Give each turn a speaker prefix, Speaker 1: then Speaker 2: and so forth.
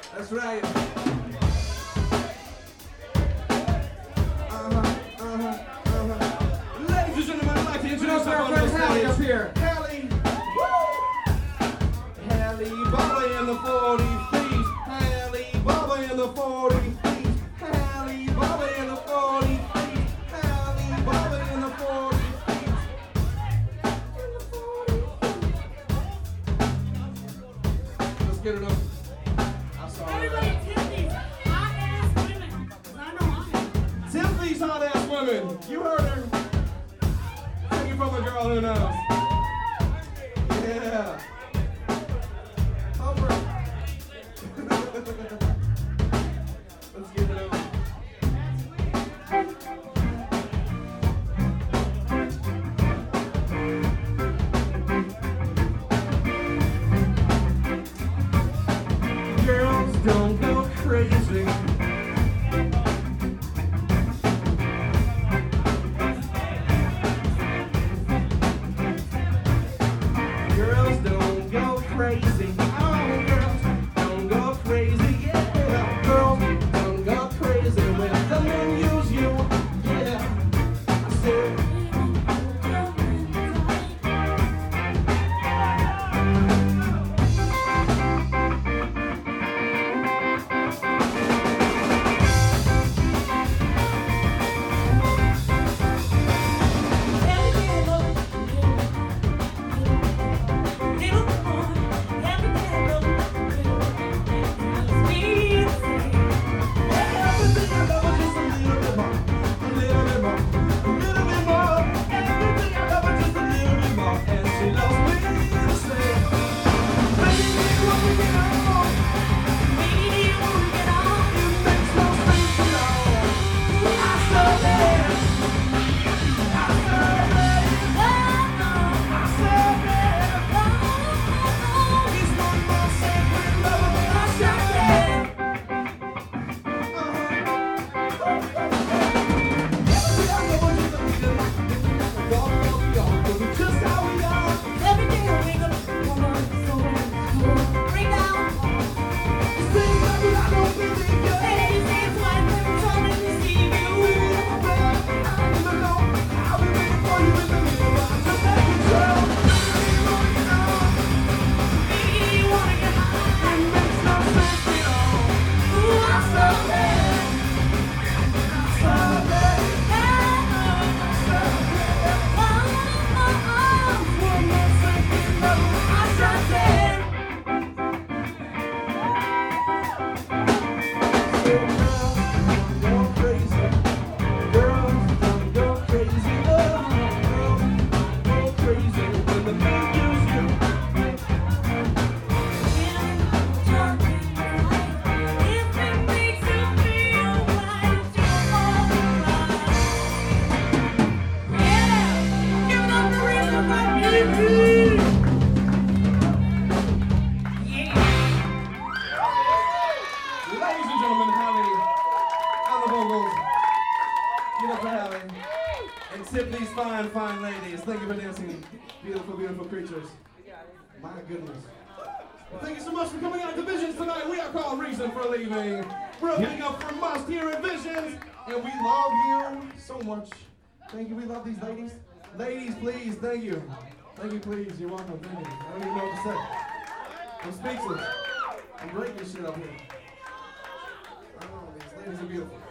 Speaker 1: That's right. Ladies and gentlemen, I'd like to introduce our friend Hallie up here. Hallie. Woo! Hallie Bobby in the 40 feet. Hallie Bobby in the 40 feet. Hallie Bobby in the 40 feet. Hallie Bobby in the 40 feet. Let's get it up. I'm sorry.
Speaker 2: Everybody tip these hot-ass women, 'cause I know I am.
Speaker 1: Tip these hot-ass women. You heard her. Take it from a girl who knows. Yeah. Over. Let's get it over. Girls don't go crazy. Girls don't go crazy. Oh, girls don't go crazy. Yeah, girls don't go crazy when the men use you. Yeah, I said. Ladies and gentlemen, Hallie on the vocals. Give it up for Hallie. And tip these fine, fine ladies. Thank you for dancing. Beautiful, beautiful creatures. My goodness. Well, thank you so much for coming out to Visions tonight. We are called Reason for Leaving. We're opening up for Must here at Visions. And we love you so much. Thank you. We love these ladies. Ladies, please. Thank you. Thank you, please. You're welcome. Thank you. I don't even know what to say. I'm speechless. I'm breaking shit up here. Oh, these ladies are beautiful.